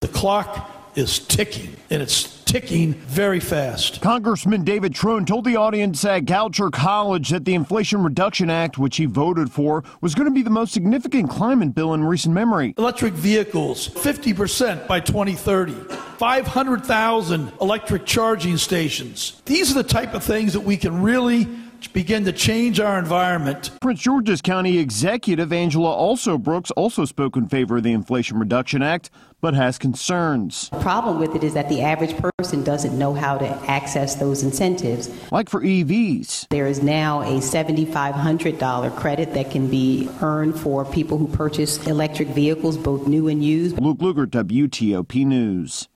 The clock is ticking, and it's ticking very fast. Congressman David Trone told the audience at Goucher College that the Inflation Reduction Act, which he voted for, was going to be the most significant climate bill in recent memory. Electric vehicles, 50% by 2030. 500,000 electric charging stations. These are the type of things that we can really begin to change our environment. Prince George's County Executive Angela Brooks also spoke in favor of the Inflation Reduction Act, but has concerns. The problem with it is that the average person doesn't know how to access those incentives. Like for EVs. There is now a $7,500 credit that can be earned for people who purchase electric vehicles, both new and used. Luke Luger, WTOP News.